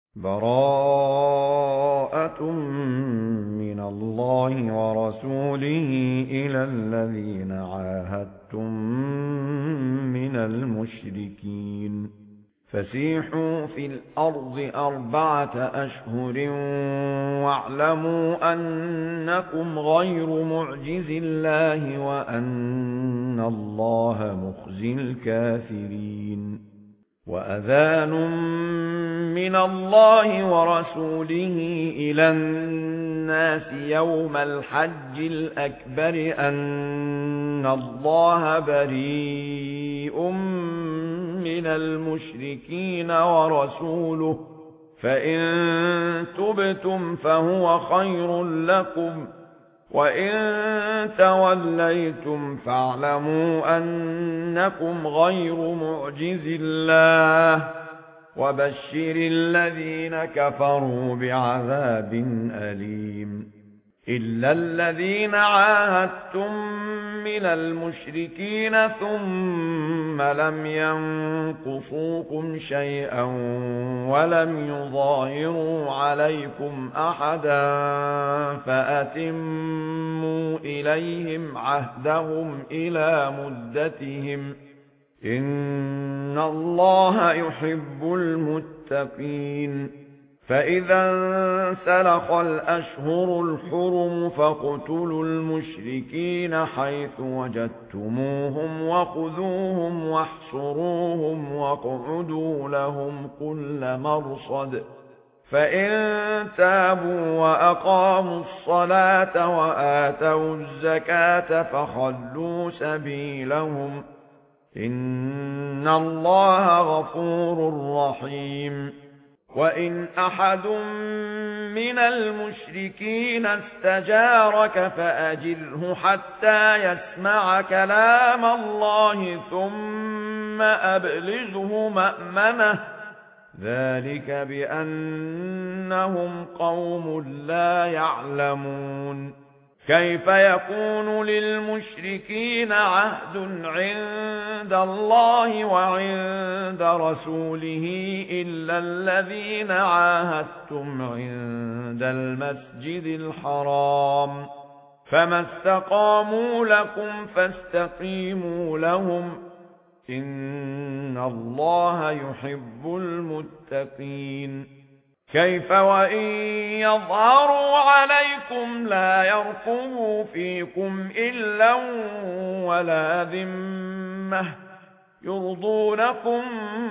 براءة من الله ورسوله إلى الذين عاهدتم من المشركين فسيحوا في الأرض 4 أشهر واعلموا أنكم غير معجز الله وأن الله مخزي الكافرين وأذان من الله ورسوله إلى الناس يوم الحج الأكبر أن الله بريء من المشركين ورسوله فإن تبتم فهو خير لكم وإن توليتم فاعلموا أنكم غير معجز الله وبشر الذين كفروا بعذاب أليم إلا الذين عاهدتم من المشركين ثم لم ينقصوكم شيئا ولم يظاهروا عليكم أحدا فأتموا إليهم عهدهم إلى مدتهم إن الله يحب المتقين فإذا انسلخ الأشهر الحرم فاقتلوا المشركين حيث وجدتموهم وخذوهم واحصروهم واقعدوا لهم كل مرصد فإن تابوا وأقاموا الصلاة وآتوا الزكاة فخلوا سبيلهم إن الله غفور رحيم وإن أحد من المشركين استجارك فأجره حتى يسمع كلام الله ثم أبلغه مأمنه ذلك بأنهم قوم لا يعلمون كيف يكون للمشركين عهد عند الله وعند رسوله إلا الذين عاهدتم عند المسجد الحرام فما استقاموا لكم فاستقيموا لهم إن الله يحب المتقين كيف وإن يظهروا عليكم لا يرقبوا فيكم إلا ولا ذمة يرضونكم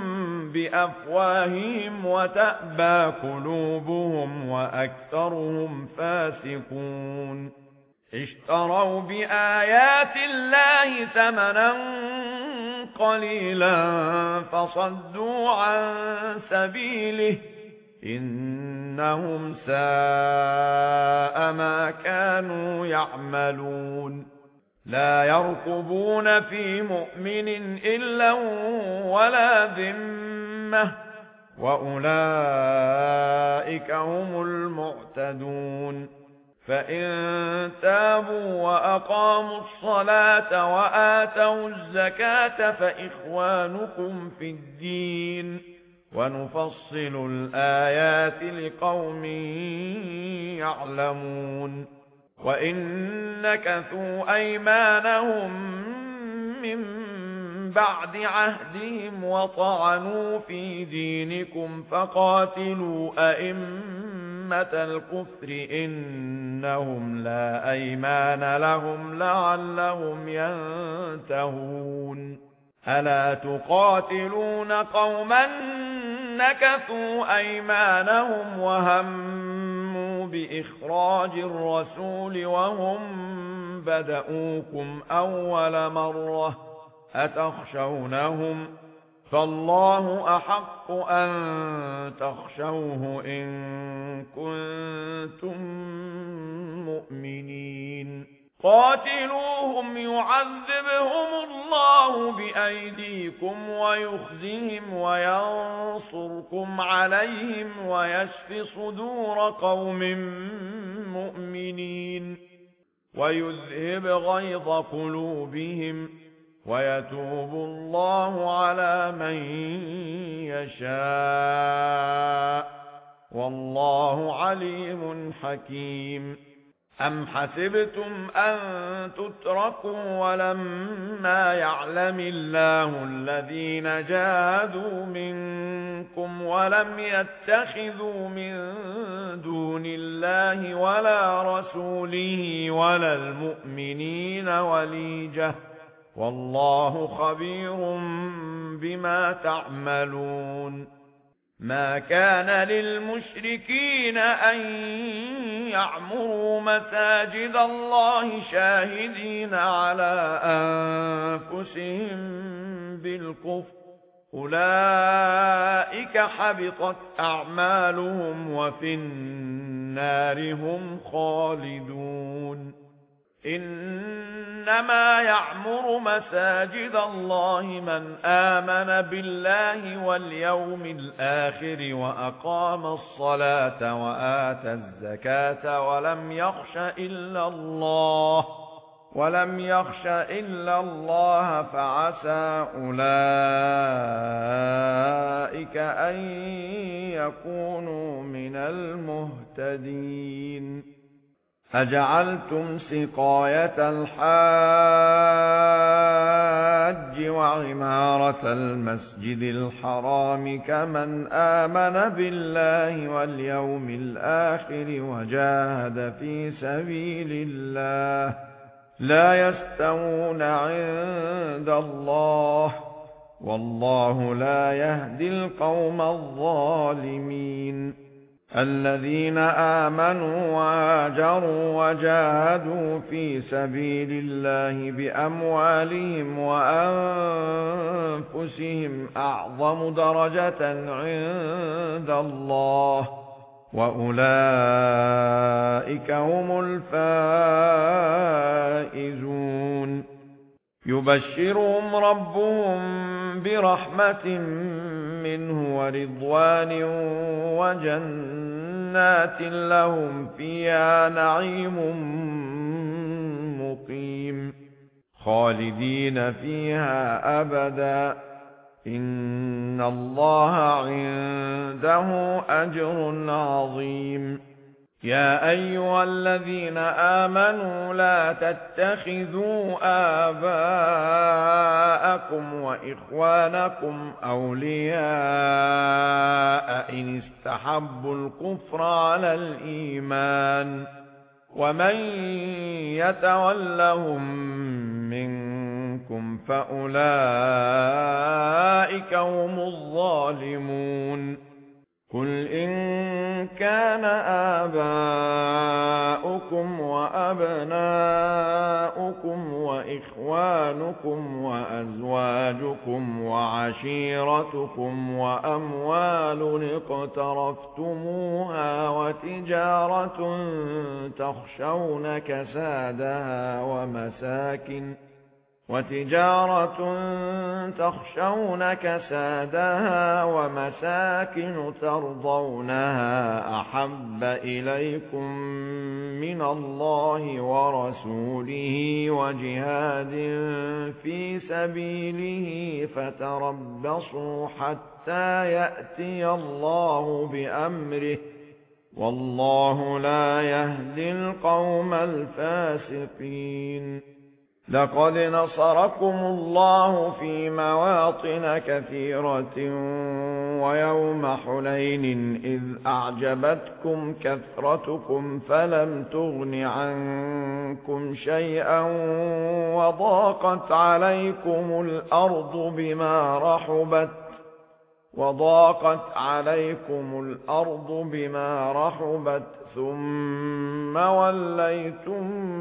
بأفواههم وتأبى قلوبهم وأكثرهم فاسقون اشتروا بآيات الله ثمنا قليلا فصدوا عن سبيله إنهم ساء ما كانوا يعملون لا يرقبون في مؤمن إلا ولا ذمة وأولئك هم المعتدون فإن تابوا وأقاموا الصلاة وآتوا الزكاة فإخوانكم في الدين ونفصل الآيات لقوم يعلمون وإن نكثوا أيمانهم من بعد عهدهم وطعنوا في دينكم فقاتلوا أئمة الكفر إنهم لا أيمان لهم لعلهم ينتهون ألا تقاتلون قوما نكثوا أيمانهم وهموا بإخراج الرسول وهم بدؤوكم أول مرة أتخشونهم فالله أحق أن تخشوه إن كنتم مؤمنين قاتلوهم يعذبهم الله بأيديكم ويخزهم وينصركم عليهم ويشف صدور قوم مؤمنين ويذهب غيظ قلوبهم ويتوب الله على من يشاء والله عليم حكيم. أم حسبتم أن تتركوا ولما يعلم الله الذين جاهدوا منكم ولم يتخذوا من دون الله ولا رسوله ولا المؤمنين وليجة والله خبير بما تعملون. ما كان للمشركين أن يعمروا مساجد الله شاهدين على أنفسهم بالكفر أولئك حبطت أعمالهم وفي النار هم خالدون. إنما يعمر مساجد الله من آمن بالله واليوم الآخر وأقام الصلاة وآتى الزكاة ولم يخش إلا الله فعسى أولئك أن يكونوا من المهتدين. أجعلتم سقاية الحاج وعمارة المسجد الحرام كمن آمن بالله واليوم الآخر وجاهد في سبيل الله لا يستوون عند الله والله لا يهدي القوم الظالمين. الذين آمنوا وهاجروا وجاهدوا في سبيل الله بأموالهم وأنفسهم أعظم درجة عند الله وأولئك هم الفائزون. يبشرهم ربهم برحمة منه ورضوان وجنات لهم فيها نعيم مقيم خالدين فيها أبدا إن الله عنده أجر عظيم. يا أيها الذين آمنوا لا تتخذوا آباءكم وإخوانكم أولياء إن استحبوا الكفر على الإيمان ومن يتولهم منكم فأولئك هم الظالمون. قل إن كان آباؤكم وأبناؤكم وإخوانكم وأزواجكم وعشيرتكم وأموال اقترفتموها وتجارة تخشون كسادها ومساكن ترضونها أحب إليكم من الله ورسوله وجهاد في سبيله فتربصوا حتى يأتي الله بأمره والله لا يهدي القوم الفاسقين. لقد نصركم الله في مواطن كثيرة ويوم حنين إذ أعجبتكم كثرتكم فلم تغن عنكم شيئا وضاقت عليكم الأرض بما رحبت ثم وليتم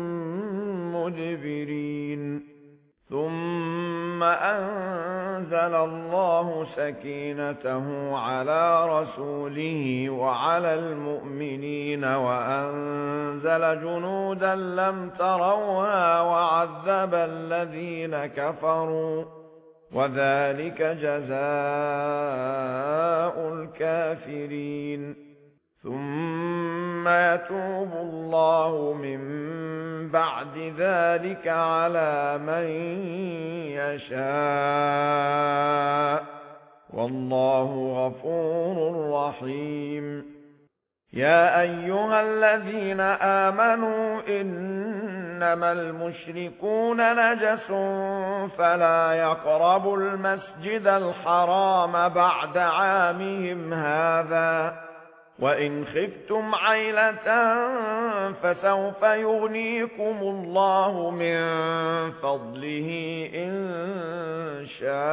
مدبرين. ثم أنزل الله سكينته على رسوله وعلى المؤمنين وأنزل جنودا لم تروها وعذب الذين كفروا وذلك جزاء الكافرين. ثم يتوب الله من بعد ذلك على من يشاء والله غفور رحيم. يا أيها الذين آمنوا إنما المشركون نجس فلا يقربوا المسجد الحرام بعد عامهم هذا وإن خفتم عيلة فسوف يغنيكم الله من فضله إن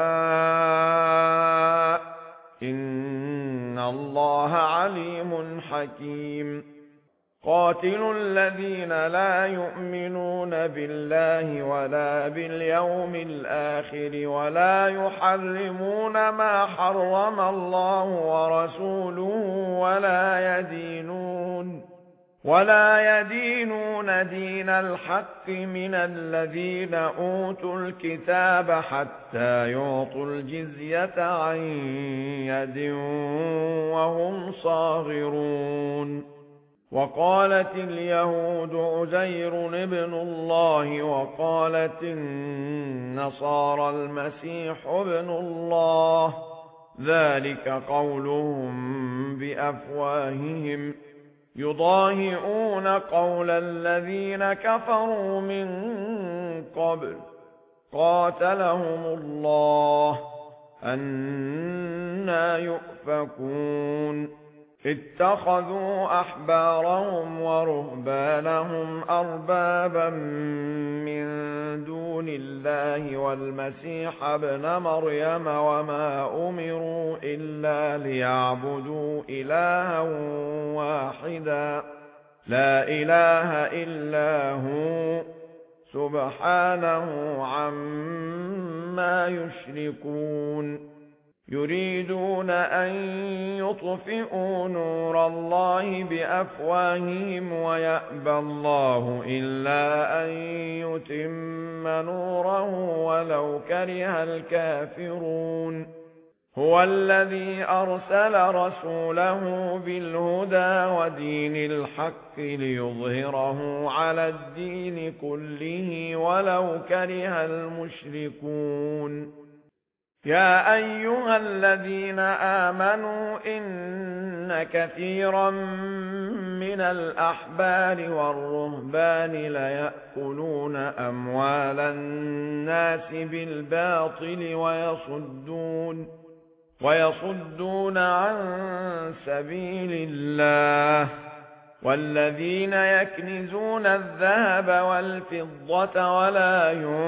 شاء إن الله عليم حكيم قاتلوا الذين لا يؤمنون بالله ولا باليوم الآخر ولا يحرمون ما حرم الله ورسوله ولا يدينون دين الحق من الذين أوتوا الكتاب حتى يعطوا الجزية عن يد وهم صاغرون وقالت اليهود عزير ابن الله وقالت النصارى المسيح ابن الله ذلك قولهم بأفواههم يضاهئون قول الذين كفروا من قبل قاتلهم الله أنى يؤفكون اتخذوا أحبارهم ورهبانهم أربابا من دون الله والمسيح ابن مريم وما أمروا إلا ليعبدوا إلها واحدا لا إله إلا هو سبحانه عما يشركون يريدون أن يطفئوا نور الله بأفواههم ويأبى الله إلا أن يتم نوره ولو كره الكافرون هو الذي أرسل رسوله بالهدى ودين الحق ليظهره على الدين كله ولو كره المشركون يا أيها الذين آمنوا إن كثيرا من الأحبار والرهبان ليأكلون أموال الناس بالباطل ويصدون عن سبيل الله والذين يكنزون الذهب والفضة ولا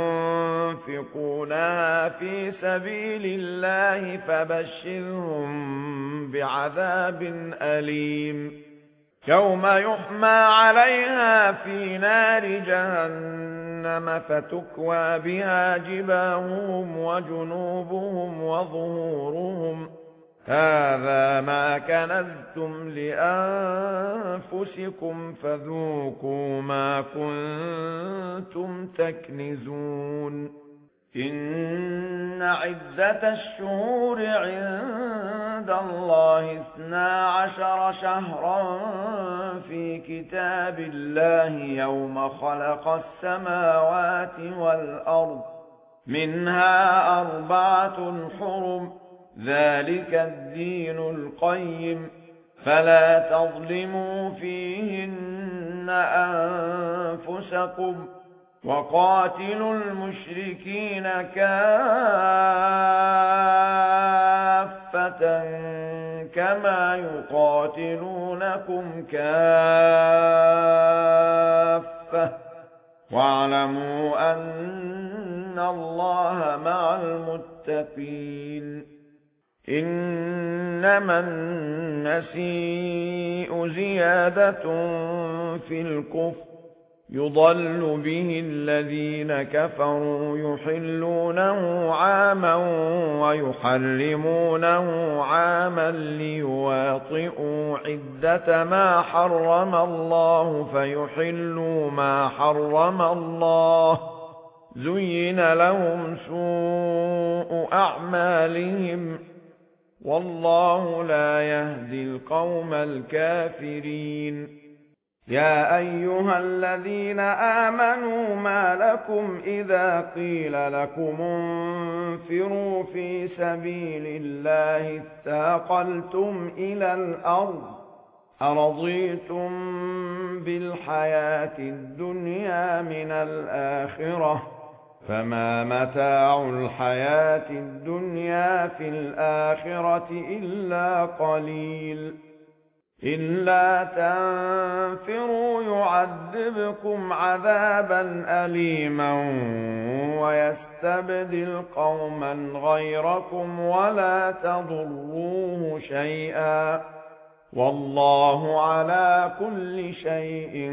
ينفقونها في سبيل الله فبشرهم بعذاب أليم يوم يحمى عليها في نار جهنم فتكوى بها جباههم وجنوبهم وظهورهم هذا ما كنزتم لأنفسكم فذوقوا ما كنتم تكنزون إن عدة الشهور عند الله 12 شهرا في كتاب الله يوم خلق السماوات والأرض منها 4 حرم ذلك الدين القيم فلا تظلموا فيهن أنفسكم وقاتلوا المشركين كافة كما يقاتلونكم كافة واعلموا أن الله مع المتقين إنما النسيء زيادة في الكفر يضل به الذين كفروا يحلونه عاما ويحرمونه عاما ليواطئوا عدة ما حرم الله فيحلوا ما حرم الله زين لهم سوء أعمالهم والله لا يهدي القوم الكافرين يا أيها الذين آمنوا ما لكم إذا قيل لكم انفروا في سبيل الله اثاقلتم إلى الأرض أرضيتم بالحياة الدنيا من الآخرة فما متاع الحياة الدنيا في الآخرة إلا قليل إلا تنفروا يعذبكم عذابا أليما ويستبدل قوما غيركم ولا تضروه شيئا والله على كل شيء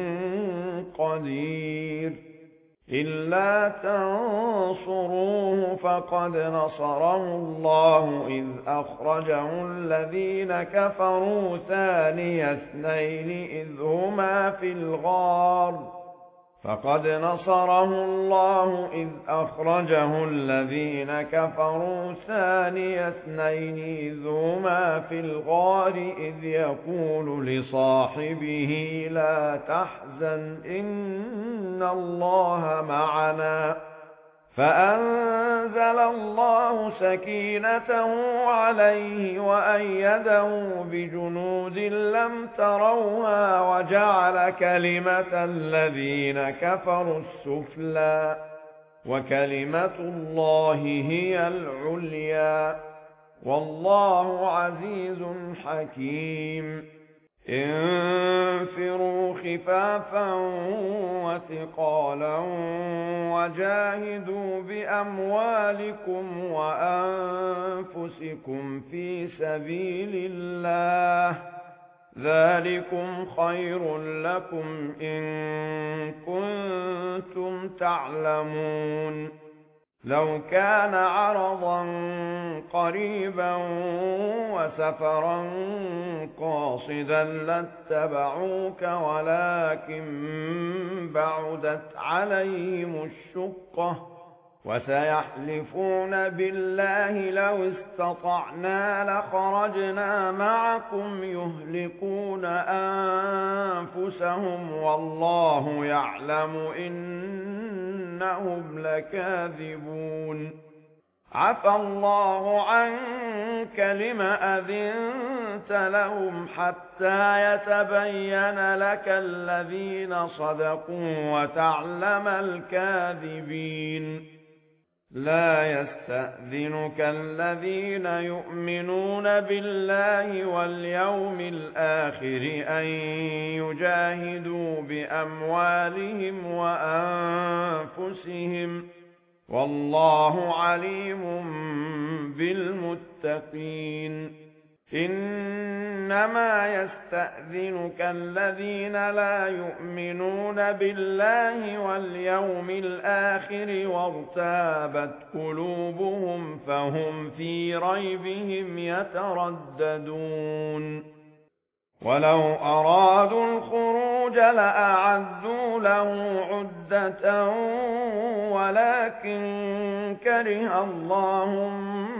قدير إلا تنصروه فقد نصره الله إذ أخرجه الذين كفروا ثاني اثنين إذ هما في الغار فقد نصره الله إذ أخرجه الذين كفروا ثاني اثنين إذ هما في الغار إذ يقول لصاحبه لا تحزن إن الله معنا فأنزل الله سكينته عليه وأيده بجنود لم تروها وجعل كلمة الذين كفروا السفلى وكلمة الله هي العليا والله عزيز حكيم انفروا خفافا وثقالا وجاهدوا بأموالكم وأنفسكم في سبيل الله ذلكم خير لكم إن كنتم تعلمون لو كان عرضا قريبا وسفرا قاصدا لاتبعوك ولكن بعدت عليهم الشقة وسيحلفون بالله لو استطعنا لخرجنا معكم يهلكون أنفسهم والله يعلم إنهم لكاذبون عفى الله عنك لم أذنت لهم حتى يتبين لك الذين صدقوا وتعلم الكاذبين لا يستأذنك الذين يؤمنون بالله واليوم الآخر أن يجاهدوا بأموالهم وأنفسهم والله عليم بالمتقين إنما يستأذنك الذين لا يؤمنون بالله واليوم الآخر وارتابت قلوبهم فهم في ريبهم يترددون ولو أرادوا الخروج لأعدوا له عدة ولكن كره الله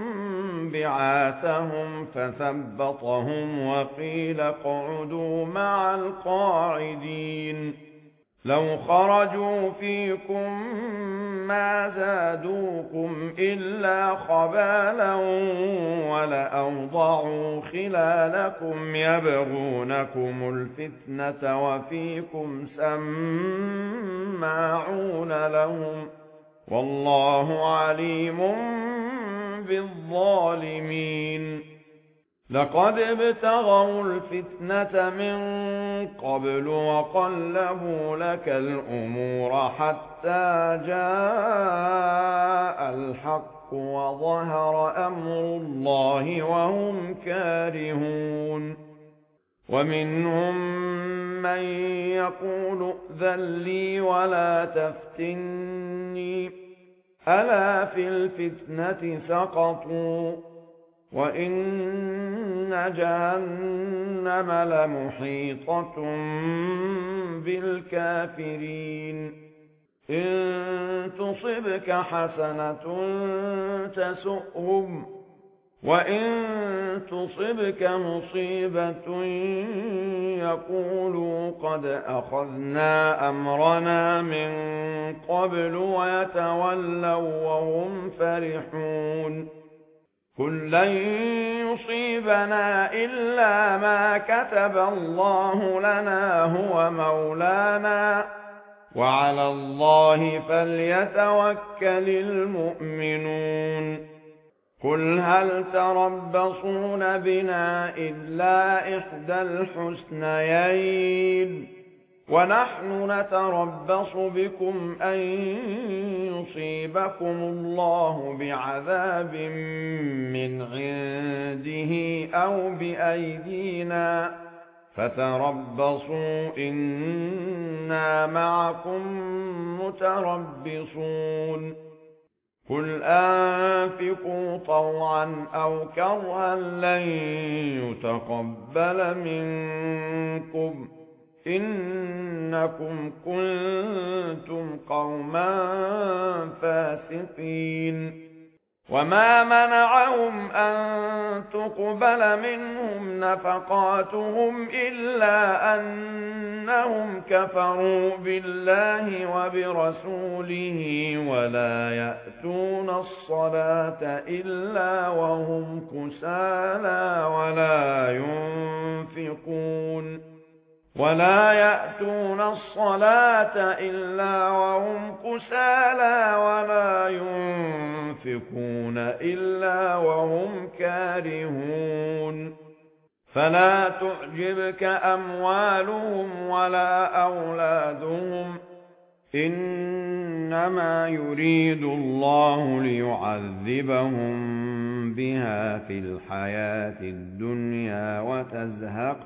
بعاثهم فثبطهم وقيل اقعدوا مع القاعدين لو خرجوا فيكم ما زادوكم إلا خبالا ولأوضعوا خلالكم يبغونكم الفتنة وفيكم سماعون لهم والله عليم بالظالمين لقد ابتغوا الفتنة من قبل وقلبوا لك الأمور حتى جاء الحق وظهر أمر الله وهم كارهون ومنهم من يقول ائذن لي ولا تفتني ألا في الفتنة سقطوا وإن جهنم لمحيطة بالكافرين إن تصبك حسنة تسؤهم وإن تصبك مصيبة يقولوا قد أخذنا أمرنا من قبل ويتولوا وهم فرحون قل لن يصيبنا إلا ما كتب الله لنا هو مولانا وعلى الله فليتوكل المؤمنون قل هل تربصون بنا إلا إحدى الحسنيين ونحن نتربص بكم أن يصيبكم الله بعذاب من عنده أو بأيدينا فتربصوا إنا معكم متربصون قل أنفقوا طوعا أو كرها لن يتقبل منكم إنكم كنتم قوما فاسقين وما منعهم أن تقبل منهم نفقاتهم إلا أنهم كفروا بالله وبرسوله ولا يأتون الصلاة إلا وهم كسالى ولا يأتون الصلاة إلا وهم كسالى ولا ينفقون إلا وهم كارهون فلا تعجبك أموالهم ولا أولادهم إنما يريد الله ليعذبهم بها في الحياة الدنيا وتزهق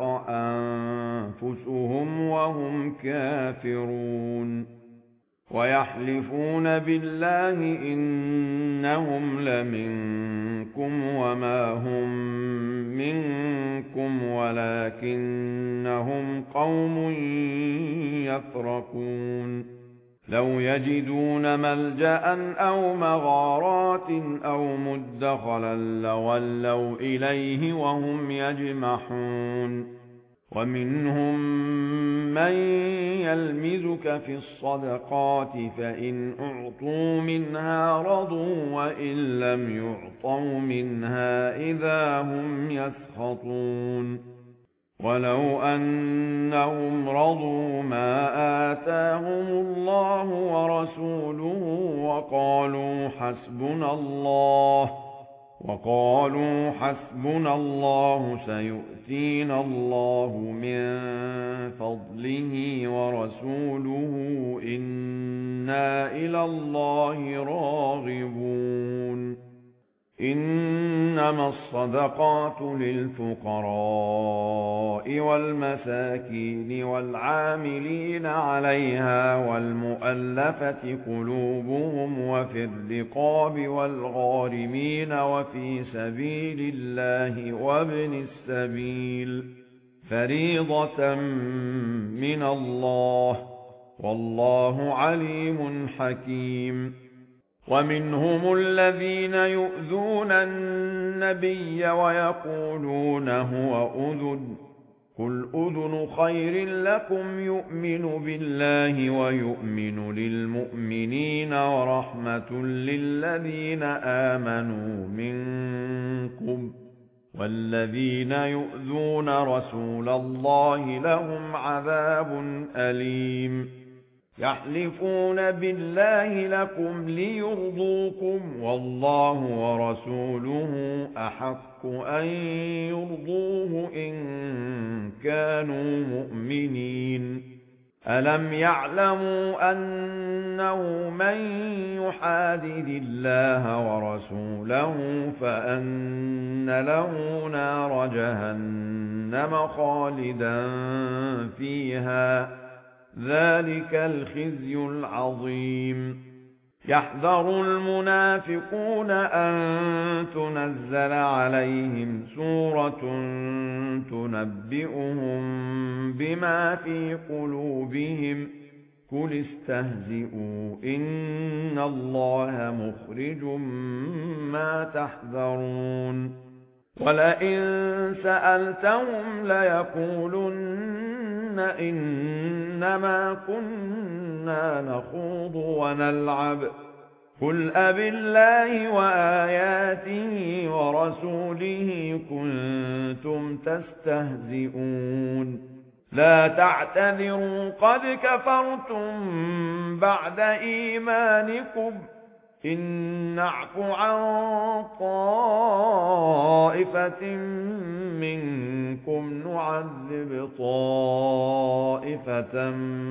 أنفسهم وهم كافرون ويحلفون بالله إنهم لمنكم وما هم منكم ولكنهم قوم يفرقون لو يجدون ملجأ أو مغارات أو مدخلا لولوا إليه وهم يجمحون ومنهم من يلمزك في الصدقات فإن أعطوا منها رضوا وإن لم يعطوا منها إذا هم يسخطون ولو أنهم رضوا ما آتاهم الله ورسوله وقالوا حسبنا الله سيؤتينا الله من فضله ورسوله إنا إلى الله راغبون إنما الصدقات للفقراء والمساكين والعاملين عليها والمؤلفة قلوبهم وفي الرقاب والغارمين وفي سبيل الله وابن السبيل فريضة من الله والله عليم حكيم ومنهم الذين يؤذون النبي ويقولون هو أذن قل أذن خير لكم يؤمن بالله ويؤمن للمؤمنين ورحمة للذين آمنوا منكم والذين يؤذون رسول الله لهم عذاب أليم يحلفون بالله لكم ليرضوكم والله ورسوله أحق أن يرضوه إن كانوا مؤمنين ألم يعلموا أنه من يحادد الله ورسوله فأن له نار جهنم خالدا فيها ذلك الخزي العظيم يحذر المنافقون أن تنزل عليهم سورة تنبئهم بما في قلوبهم قل استهزئوا إن الله مخرج ما تحذرون ولئن سألتهم ليقولن إنما كنا نخوض ونلعب قل أبالله وآياته ورسوله كنتم تستهزئون لا تعتذروا قد كفرتم بعد إيمانكم إن نعف عن طائفة منكم نعذب طائفة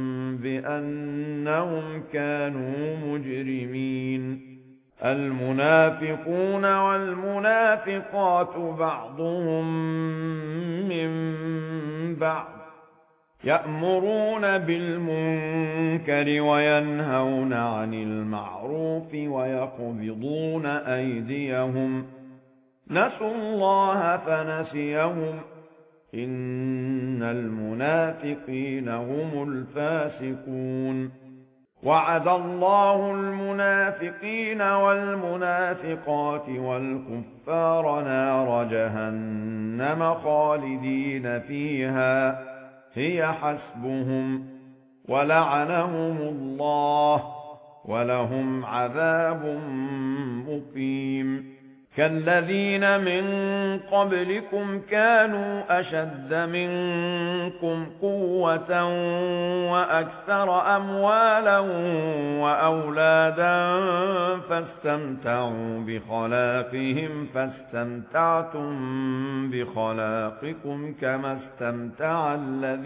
بأنهم كانوا مجرمين المنافقون والمنافقات بعضهم من بعض يأمرون بالمنكر وينهون عن المعروف ويقبضون أيديهم نسوا الله فنسيهم إن المنافقين هم الفاسقون وعد الله المنافقين والمنافقات والكفار نار جهنم خالدين فيها هي حسبهم ولعنهم الله ولهم عذاب مقيم كالذين من قبلكم كانوا أشد منكم قوة وأكثر أموالا وأولادا فاستمتعوا بخلاقهم فاستمتعتم بخلاقكم كما استمتع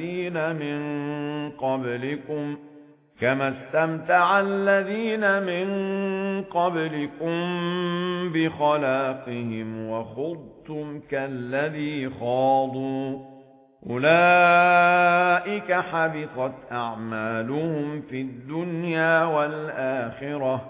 الذين من قبلكم بخلاقهم وخضتم كالذي خاضوا أولئك حبطت أعمالهم في الدنيا والآخرة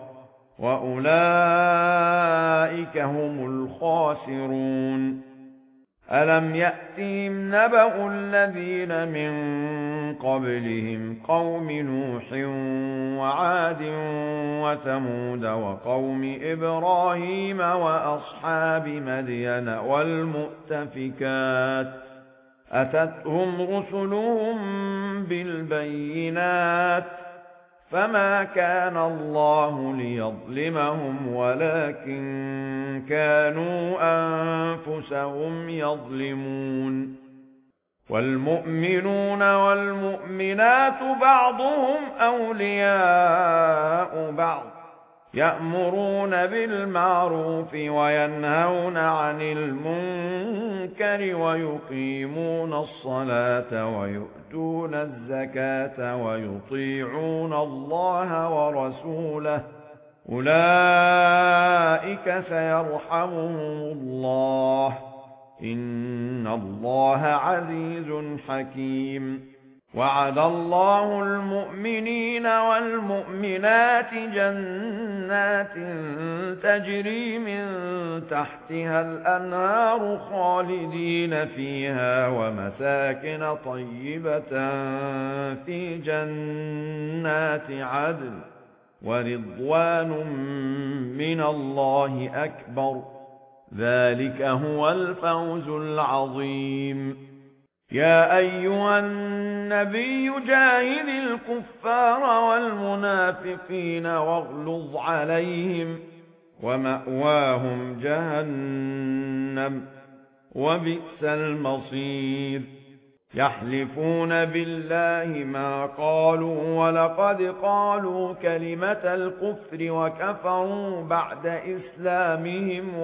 وأولئك هم الخاسرون ألم يأتهم نبأ الذين من قبلهم قوم نوح وعاد وثمود وقوم إبراهيم وأصحاب مدين والمؤتفكات أتتهم رسلهم بالبينات فما كان الله ليظلمهم ولكن كانوا أنفسهم يظلمون والمؤمنون والمؤمنات بعضهم أولياء بعض يأمرون بالمعروف وينهون عن المنكر ويقيمون الصلاة ويؤتون الزكاة ويطيعون الله ورسوله أولئك سيرحمهم الله إن الله عزيز حكيم وعد الله المؤمنين والمؤمنات جنات تجري من تحتها الأنهار خالدين فيها ومساكن طيبة في جنات عدن ورضوان من الله أكبر ذلك هو الفوز العظيم يا أيها النبي جاهد الكفار والمنافقين واغلظ عليهم ومأواهم جهنم وبئس المصير يحلفون بالله ما قالوا ولقد قالوا كلمة الكفر وكفروا بعد إسلامهم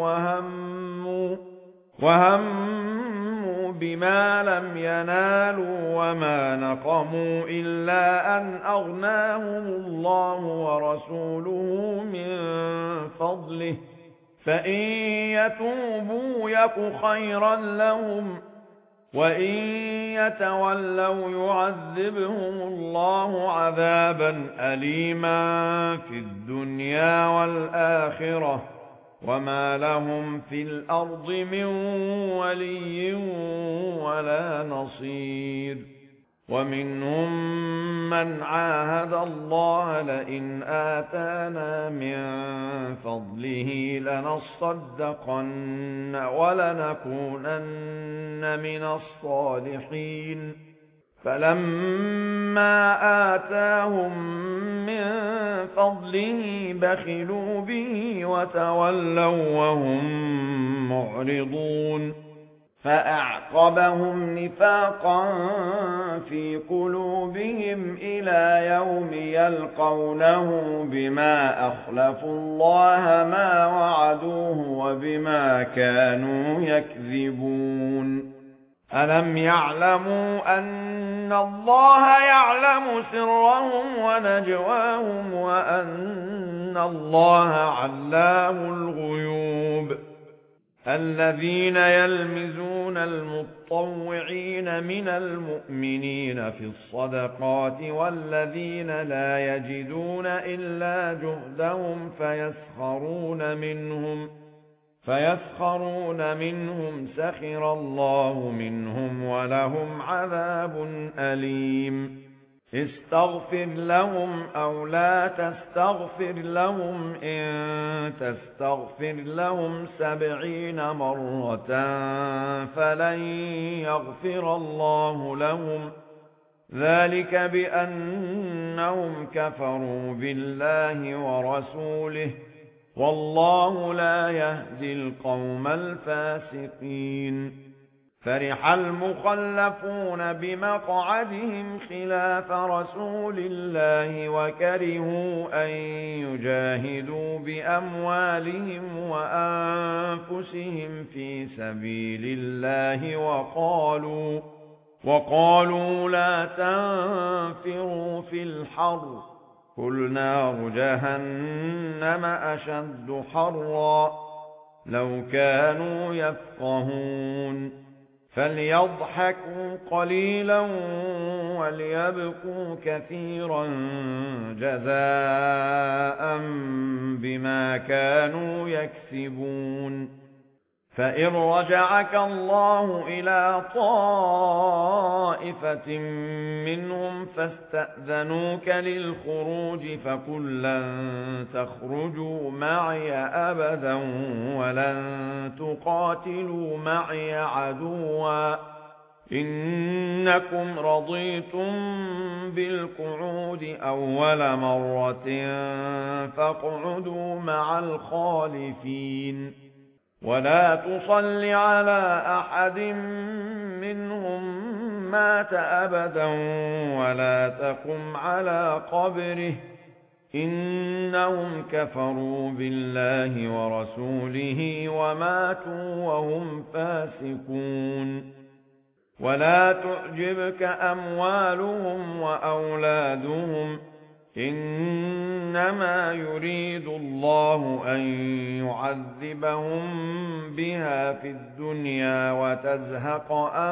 وهموا بما لم ينالوا وما نقموا إلا أن أغناهم الله ورسوله من فضله فإن يتوبوا يك خيرا لهم وإن يتولوا يعذبهم الله عذابا أليما في الدنيا والآخرة وما لهم في الأرض من ولي ولا نصير ومنهم من عاهد الله لئن آتانا من فضله لنصدقن ولنكونن من الصالحين فلما آتاهم من فضله بخلوا به وتولوا وهم معرضون فأعقبهم نفاقا في قلوبهم إلى يوم يلقونه بما أخلفوا الله ما وعدوه وبما كانوا يكذبون ألم يعلموا أن الله يعلم سرهم ونجواهم وأن الله علام الغيوب الذين يلمزون المطوعين من المؤمنين في الصدقات والذين لا يجدون إلا جهدهم فيسخرون منهم سخر الله منهم ولهم عذاب أليم استغفر لهم أو لا تستغفر لهم إن تستغفر لهم 70 مرة فلن يغفر الله لهم ذلك بأنهم كفروا بالله ورسوله والله لا يهدي القوم الفاسقين فرح المخلفون بمقعدهم خلاف رسول الله وكرهوا أن يجاهدوا بأموالهم وأنفسهم في سبيل الله وقالوا لا تنفروا في الحر قل نار جهنم أشد حرا لو كانوا يفقهون فليضحكوا قليلا وليبكوا كثيرا جزاء بما كانوا يكسبون فإن رجعك الله إلى طائفة منهم فاستأذنوك للخروج فقل لن تخرجوا معي أبدا ولن تقاتلوا معي عدوا إنكم رضيتم بالقعود أول مرة فاقعدوا مع الخالفين ولا تصل على أحد منهم مات أبدا ولا تقم على قبره إنهم كفروا بالله ورسوله وماتوا وهم فاسقون ولا تعجبك أموالهم وأولادهم إنما يريد الله أن يعذبهم بها في الدنيا وتزهق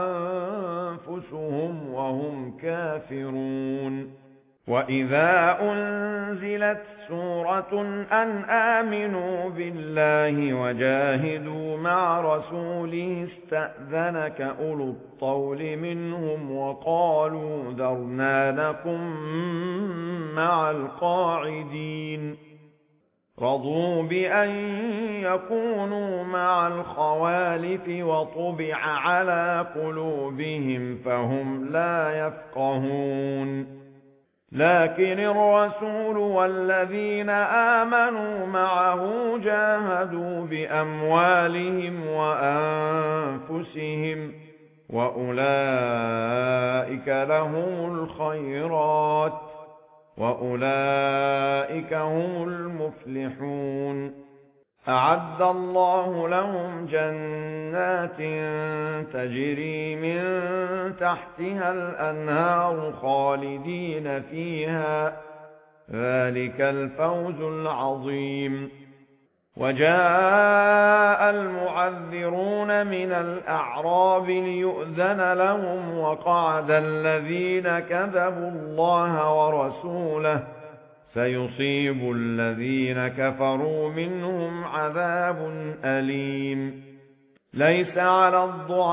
أنفسهم وهم كافرون وإذا أنزلت سورة أن آمنوا بالله وجاهدوا مع رسوله استأذنك أولو الطول منهم وقالوا ذرنا نكن مع القاعدين رضوا بأن يكونوا مع الخوالف وطبع على قلوبهم فهم لا يفقهون لكن الرسول والذين آمنوا معه جاهدوا بأموالهم وأنفسهم وأولئك لهم الخيرات وأولئك هم المفلحون أعد الله لهم جنات تجري من تحتها الأنهار خالدين فيها ذلك الفوز العظيم وجاء المعذرون من الأعراب ليؤذن لهم وقعد الذين كذبوا الله ورسوله سيصيب الذين كفروا منهم عذاب أليم ليس على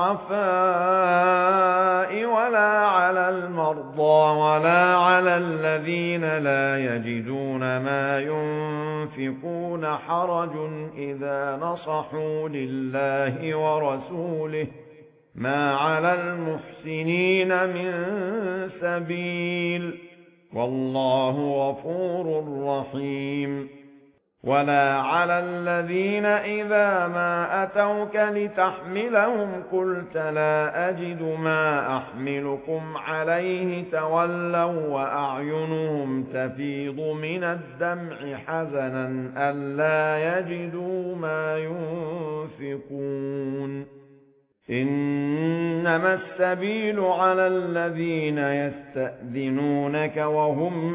الضعفاء ولا على المرضى ولا على الذين لا يجدون ما ينفقون حرج إذا نصحوا لله ورسوله ما على المحسنين من سبيل والله غفور رحيم ولا على الذين إذا ما أتوك لتحملهم قلت لا أجد ما أحملكم عليه تولوا وأعينهم تفيض من الدمع حزنا ألا يجدوا ما ينفقون إنما السبيل على الذين يستأذنونك وهم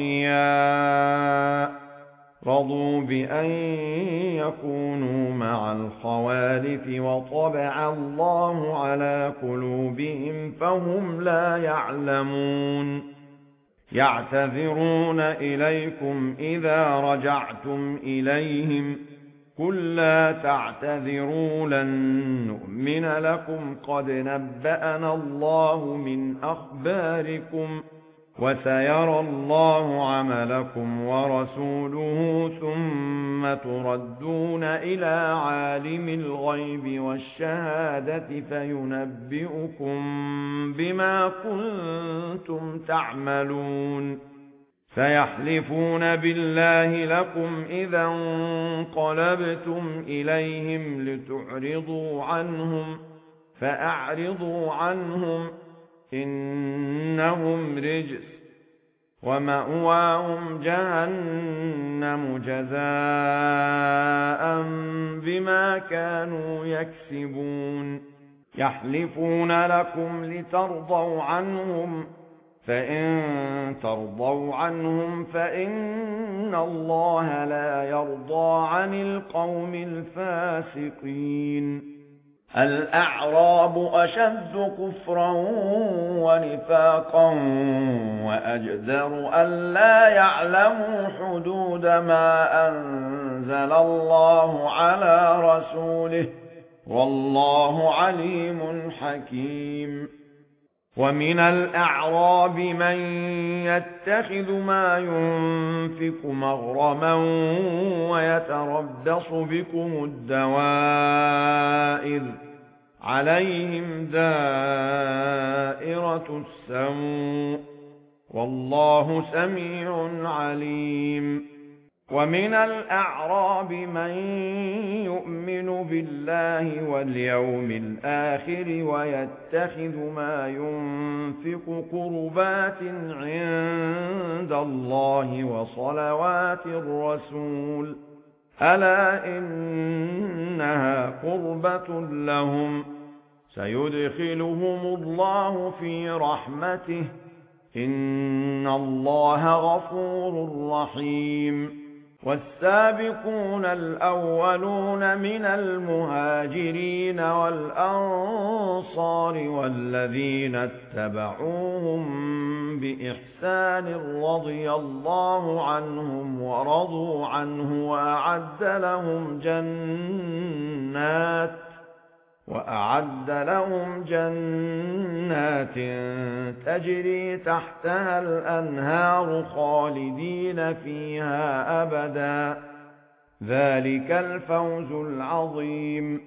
أغنياء رضوا بأن يكونوا مع الخوالف وطبع الله على قلوبهم فهم لا يعلمون يعتذرون إليكم إذا رجعتم إليهم قل لا تعتذروا لن نؤمن لكم قد نبأنا الله من أخباركم وسيرى الله عملكم ورسوله ثم تردون إلى عالم الغيب والشهادة فينبئكم بما كنتم تعملون سيحلفون بالله لكم إذا انقلبتم إليهم لتعرضوا عنهم فأعرضوا عنهم إنهم رجس ومأواهم جهنم جزاء بما كانوا يكسبون يحلفون لكم لترضوا عنهم فإن ترضوا عنهم فإن الله لا يرضى عن القوم الفاسقين الأعراب أشد كفرا ونفاقا وأجدر ألا يعلموا حدود ما أنزل الله على رسوله والله عليم حكيم ومن الأعراب من يتخذ ما ينفق مغرما ويتربص بكم الدوائر عليهم دائرة السوء والله سميع عليم ومن الأعراب من يؤمن بالله واليوم الآخر ويتخذ ما ينفق قربات عند الله وصلوات الرسول ألا إنها قربة لهم سيدخلهم الله في رحمته إن الله غفور رحيم والسابقون الأولون من المهاجرين والأنصار والذين اتبعوهم بإحسان رضي الله عنهم ورضوا عنه وأعد لهم جنات تجري تحتها الأنهار خالدين فيها أبدا ذلك الفوز العظيم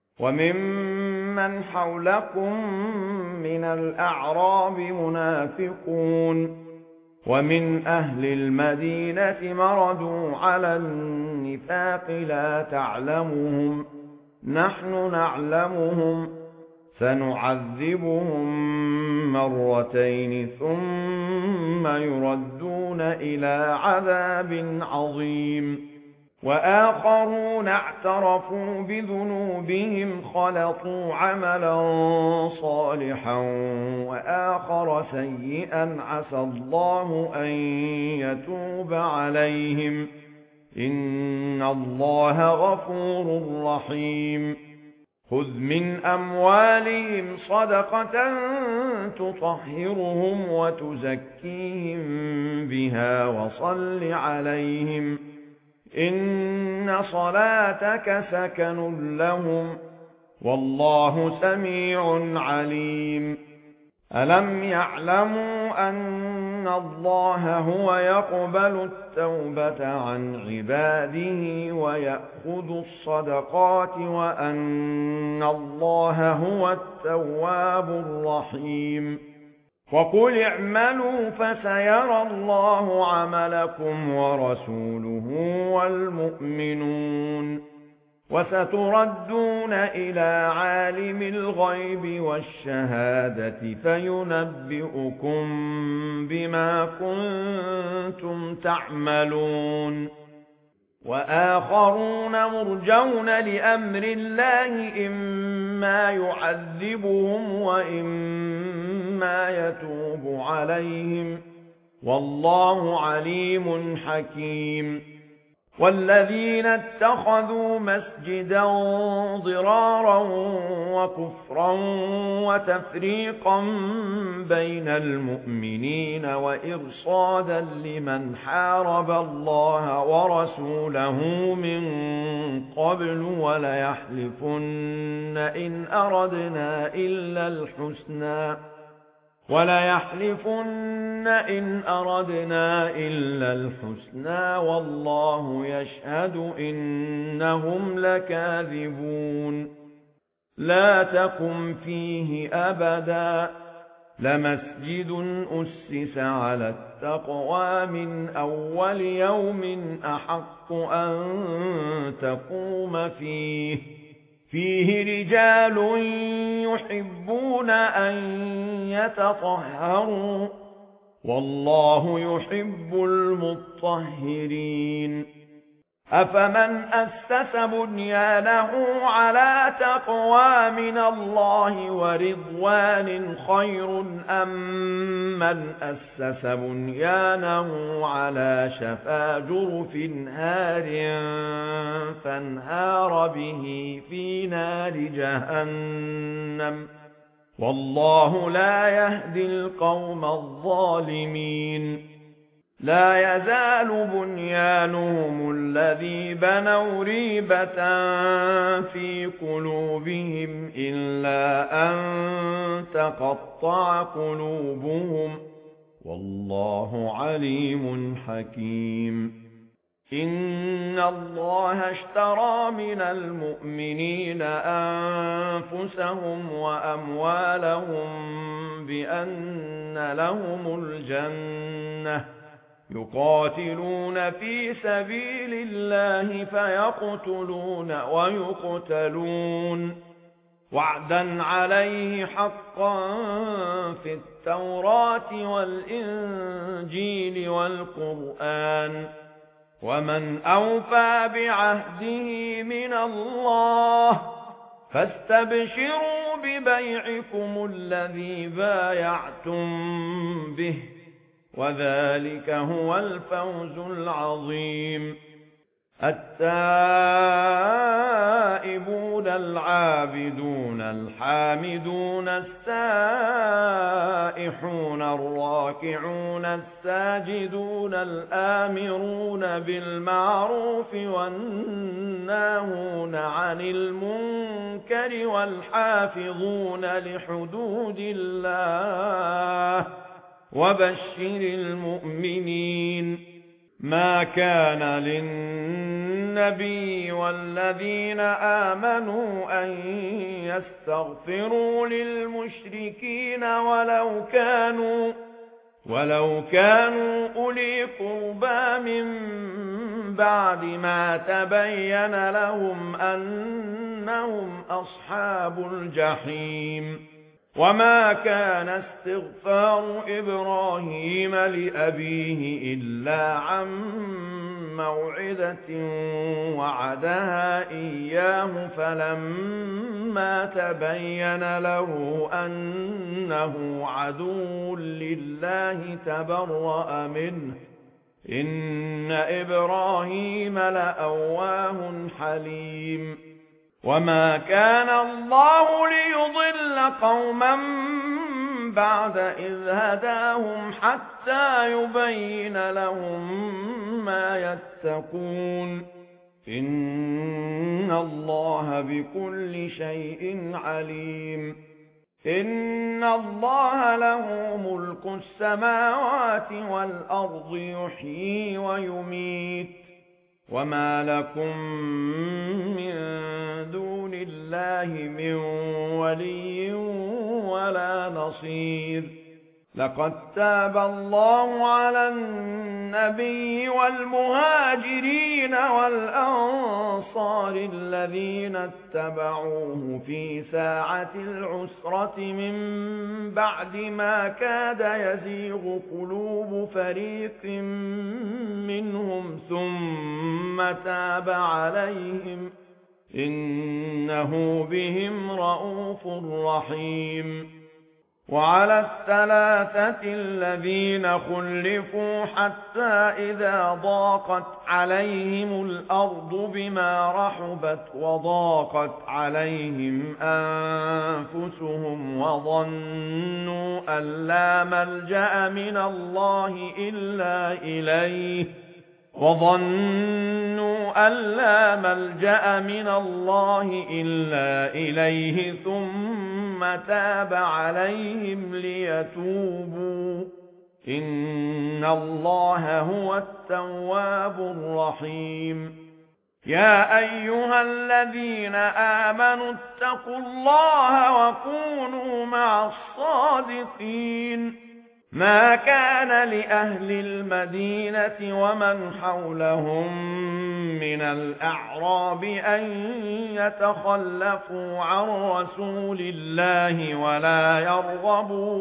وممن حولكم من الأعراب منافقون ومن أهل المدينة مردوا على النفاق لا تعلمهم نحن نعلمهم سنعذبهم مرتين ثم يردون إلى عذاب عظيم وآخرون اعترفوا بذنوبهم خلطوا عملا صالحا وآخر سيئا عسى الله أن يتوب عليهم إن الله غفور رحيم خذ من أموالهم صدقة تطهرهم وتزكيهم بها وصل عليهم إن صلاتك سكن لهم والله سميع عليم ألم يعلموا أن الله هو يقبل التوبة عن عباده ويأخذ الصدقات وأن الله هو التواب الرحيم وقل اعملوا فسيرى الله عملكم ورسوله والمؤمنون وستردون إلى عالم الغيب والشهادة فينبئكم بما كنتم تعملون وآخرون مرجون لأمر الله إما يعذبهم وإما يتوب عليهم والله عليم حكيم والذين اتخذوا مسجدا ضرارا وكفرا وتفريقا بين المؤمنين وإرصادا لمن حارب الله ورسوله من قبل وليحلفن إن أردنا إلا الحسنى والله يشهد إنهم لكاذبون لا تقم فيه أبدا لمسجد أسس على التقوى من أول يوم أحق أن تقوم فيه رجال يحبون أن يتطهروا والله يحب المطهرين أفمن أسس بنيانه على تقوى من الله ورضوان خير أم من أسس بنيانه على شفا جرف هار فانهار به في نار جهنم والله لا يهدي القوم الظالمين لا يزال بنيانهم الذي بنوا ريبة في قلوبهم إلا أن تقطع قلوبهم والله عليم حكيم إن الله اشترى من المؤمنين أنفسهم وأموالهم بأن لهم الجنة يقاتلون في سبيل الله فيقتلون ويقتلون وعدا عليه حقا في التوراة والإنجيل والقرآن ومن أوفى بعهده من الله فاستبشروا ببيعكم الذي بايعتم به وذلك هو الفوز العظيم التائبون العابدون الحامدون السائحون الراكعون الساجدون الآمرون بالمعروف والناهون عن المنكر والحافظون لحدود الله وبشر المؤمنين ما كان للنبي والذين آمنوا أن يستغفروا للمشركين ولو كانوا أولي قربى من بعد ما تبين لهم أنهم أصحاب الجحيم وما كان استغفار إبراهيم لأبيه إلا عن موعدة وعدها إياه فلما تبين له أنه عدو لله تبرأ منه إن إبراهيم لأواه حليم وما كان الله ليضل قوما بعد إذ هداهم حتى يبين لهم ما يتقون إن الله بكل شيء عليم إن الله له ملك السماوات والأرض يحيي ويميت وما لكم من دون الله من ولي ولا نصير لقد تاب الله على النبي والمهاجرين والأنصار الذين اتبعوه في ساعة العسرة من بعد ما كاد يزيغ قلوب فريق منهم ثم تاب عليهم إنه بهم رءوف رحيم وعلى الثلاثة الذين خلفوا حتى إذا ضاقت عليهم الأرض بما رحبت وضاقت عليهم أنفسهم وظنوا أن لا ملجأ من الله إلا إليه ثم تاب عليهم ليتوبوا إن الله هو التواب الرحيم يا أيها الذين آمنوا اتقوا الله وكونوا مع الصادقين ما كان لأهل المدينة ومن حولهم من الأعراب أن يتخلفوا عن رسول الله ولا يرغبوا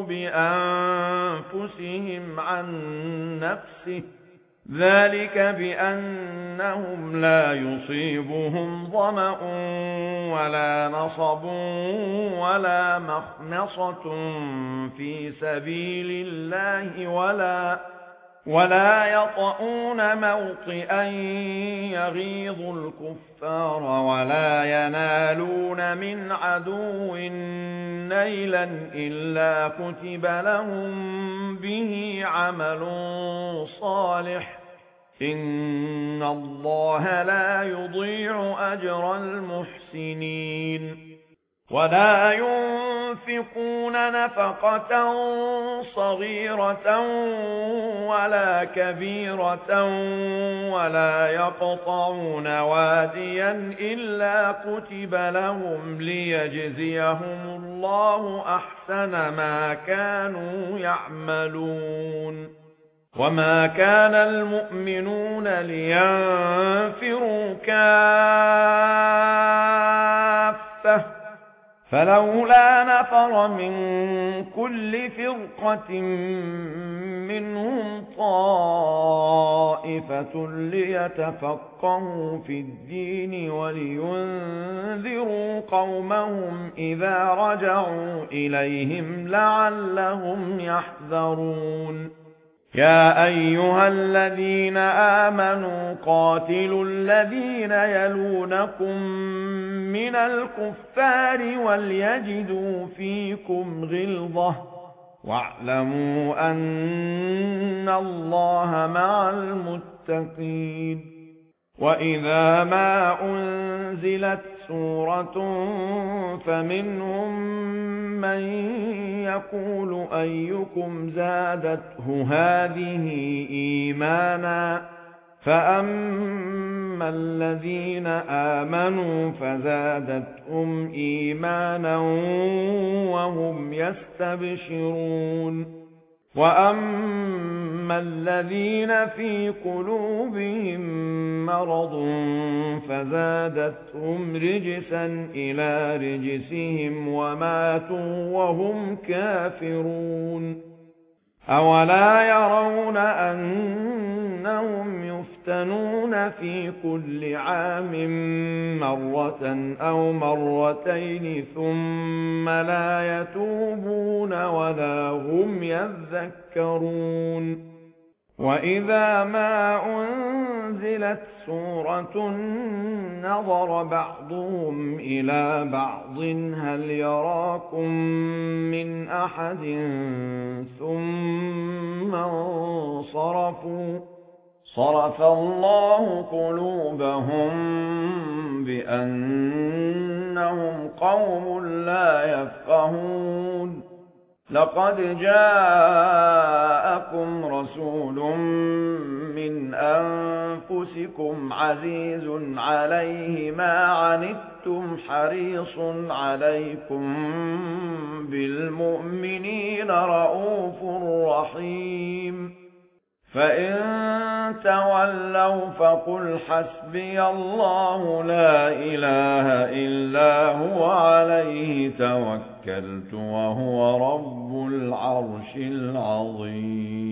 بأنفسهم عن نفسه ذلك بأنهم لا يصيبهم ظمأ ولا نصب ولا مخنصة في سبيل الله ولا يطؤون موطئا يغيظ الكفار ولا ينالون من عدو نيلا إلا كتب لهم به عمل صالح إن الله لا يضيع أجر المحسنين ولا ينفقون نفقة صغيرة ولا كبيرة ولا يقطعون واديا إلا كتب لهم ليجزيهم الله أحسن ما كانوا يعملون وما كان المؤمنون لينفروا كافة فلولا نفر من كل فرقة منهم طائفة ليتفقهوا في الدين ولينذروا قومهم إذا رجعوا إليهم لعلهم يحذرون يا أيها الذين آمنوا قاتلوا الذين يلونكم من الكفار وليجدوا فيكم غلظة واعلموا أن الله مع المتقين وإذا ما أنزلت سورة فمنهم من يقول أيكم زادته هذه إيمانا فأما الذين آمنوا فزادتهم إيمانا وهم يستبشرون وأما الذين في قلوبهم مرض فزادتهم رجسا إلى رجسهم وماتوا وهم كافرون أولا يرون أنهم يفتنون في كل عام مرة أو مرتين ثم لا يتوبون ولا هم يذكرون وإذا ما أنزلت سورة نظر بعضهم إلى بعض هل يراكم من أحد ثم انصرفوا صرف الله قلوبهم بأنهم قوم لا يفقهون لقد جاءكم رسول من أنفسكم عزيز عليه ما عنتم حريص عليكم بالمؤمنين رؤوف رحيم فإن تولوا فقل حسبي الله لا إله إلا هو عليه توكلت وهو رب العرش العظيم